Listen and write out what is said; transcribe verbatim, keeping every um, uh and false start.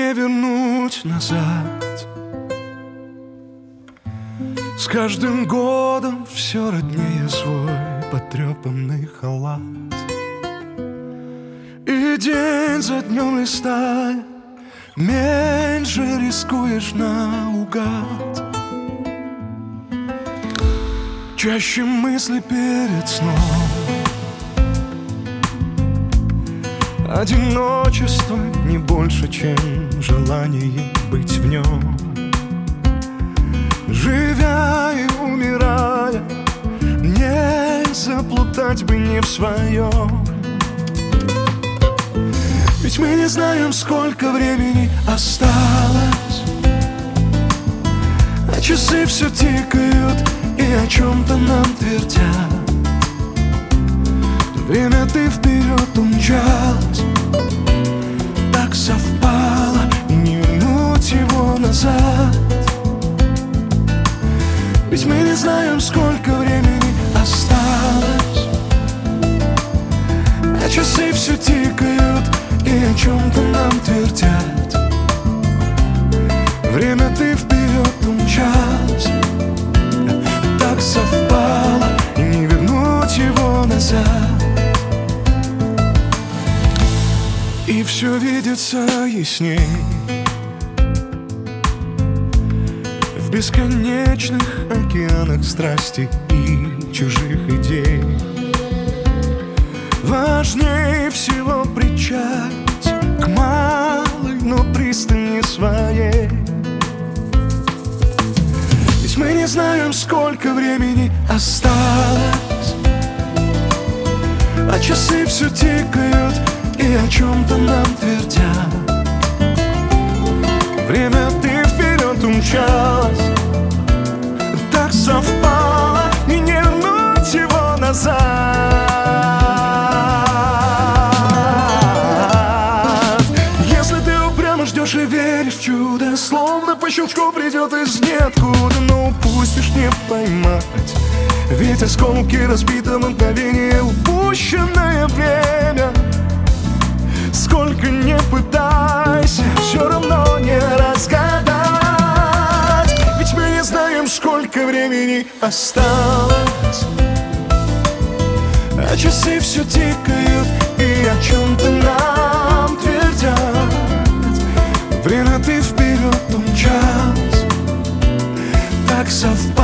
не вернуть назад. С каждым годом все роднее свой потрепанный халат. И день за днем листая, меньше рискуешь наугад. Чаще мысли перед сном. Одиночество не больше, чем желание быть в нем. Живя и умирая, не заплутать бы не в своем. Ведь мы не знаем, сколько времени осталось, а часы все тикают и о чем-то нам твердят. Время ты вперед умчалась, так совпало, и не вернуть его назад. Ведь мы не знаем, сколько времени осталось, а часы все тикают и о чем-то нам твердят. Время ты вперед умчалась, так совпало, и не вернуть его назад. И все видится ясней в бесконечных океанах страсти и чужих идей. Важнее всего причалить к малой, но пристани своей. Ведь мы не знаем, сколько времени осталось, а часы все тикают и о чем-то нам твердят. Время ты вперед умчалась, так совпало, и не вернуть его назад. Если ты упрямо ждешь и веришь в чудо, словно по щелчку придет из ниоткуда, но упустишь не поймать. Ведь осколки разбито в мгновение, упущенное время. Сколько не пытайся, все равно не разгадать. Ведь мы не знаем, сколько времени осталось, а часы все тикают и о чем-то нам твердят. Время ты вперед умчалась, так совпало,